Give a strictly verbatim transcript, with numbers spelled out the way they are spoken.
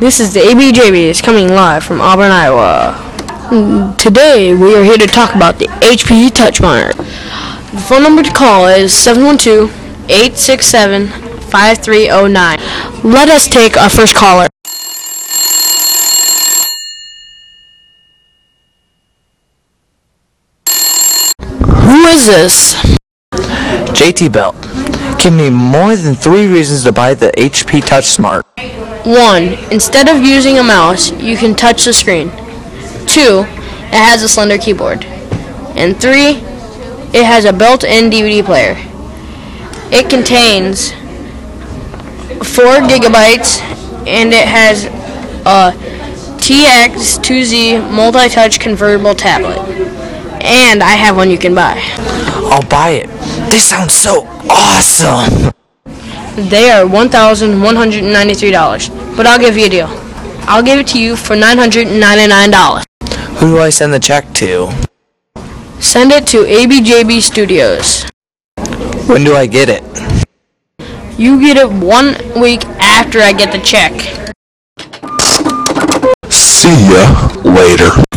This is the A B J B. It's coming live from Auburn, Iowa. Today we are here to talk about the H P TouchSmart. The phone number to call is seven one two, eight six seven, five three zero nine. Let us take our first caller. Who is this? J T Belt. Give me more than three reasons to buy the H P TouchSmart. One, instead of using a mouse, you can touch the screen. Two, it has a slender keyboard. And three, it has a built-in D V D player. It contains four gigabytes and it has a T X two Z multi-touch convertible tablet. And I have one you can buy. I'll buy it. This sounds so awesome. They are one thousand one hundred ninety-three dollars, but I'll give you a deal. I'll give it to you for nine hundred ninety-nine dollars. Who do I send the check to? Send it to A B J B Studios. When do I get it? You get it one week after I get the check. See ya later.